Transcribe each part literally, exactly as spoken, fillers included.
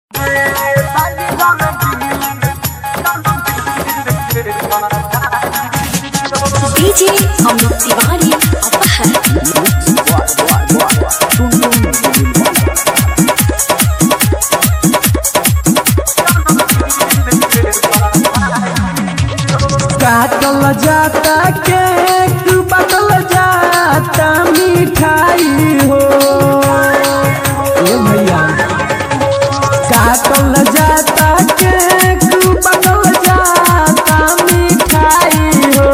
DJ Amit Tiwari अपहर काटल जाता cake बदल जाता मिठाई हो ए भैया काटल जाता केक बदल जाता मिठाई हो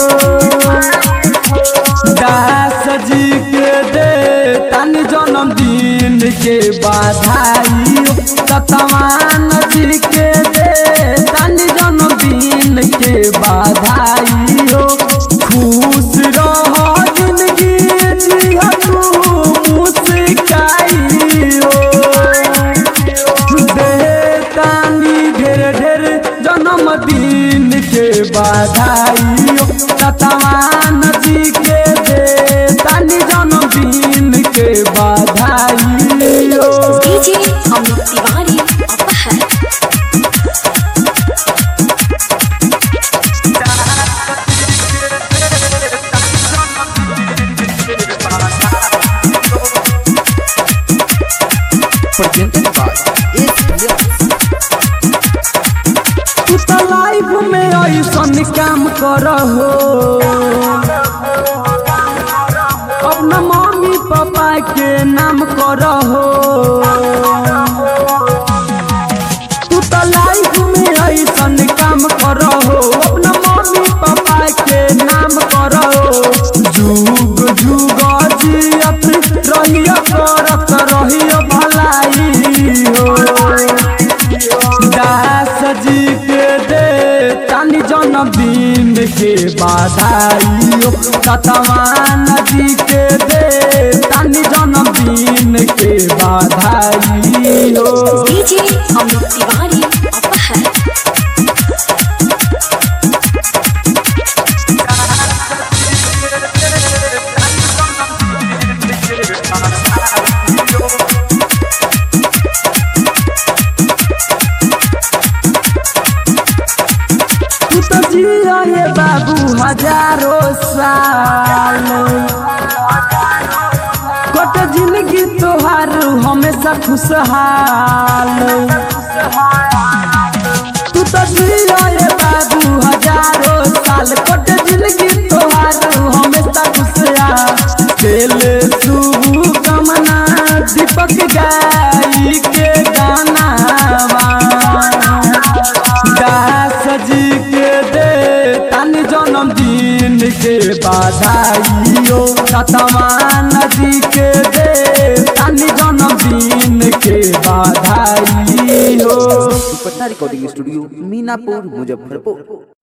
दास जी के दे तन जन्मदिन के बधाई हो सतवान जी के दे तन जन्मदिन के बधाई हो खुश रहो जिंदगी जिया तू मुस्काई हो दे तानी ढेर ढेर जन्मदिन के बधाई हो सतवान जी के दे तानी जन्मदिन के बधाई हो DJ Amit Tiwari Aphar presented by Ace Films. तू तो लाइफ में ऐसन काम करहो अपना मम्मी पापा के नाम करहो तू तो लाइफ में ऐसन काम करहो अपना मम्मी पापा के नाम करहो जुग जुग जियत रहियो करत रहियो भलाई हो दास जी के दे तानी जन्मदिन के बधाई हो सतवान जी के दे तानी जन्मदिन के बधाई हो डीजे अमित तिवारी अपहर तू तो जिया ये बाबू हजारों साल कट जिंदगी तोहार हमेशा खुशहाल तू तो जिया ये बाबू हजारों साल कट जिंदगी तोहार हमेशा खुशहाल दिल शुभ कामना दीपक गाई के गाना दास जी के दे तन जन्मदिन के बधाई हो सतवान जी के दे तन जन्मदिन के बधाई हो पटना रिकॉर्डिंग स्टूडियो मीनापुर मुजफ्फरपुर।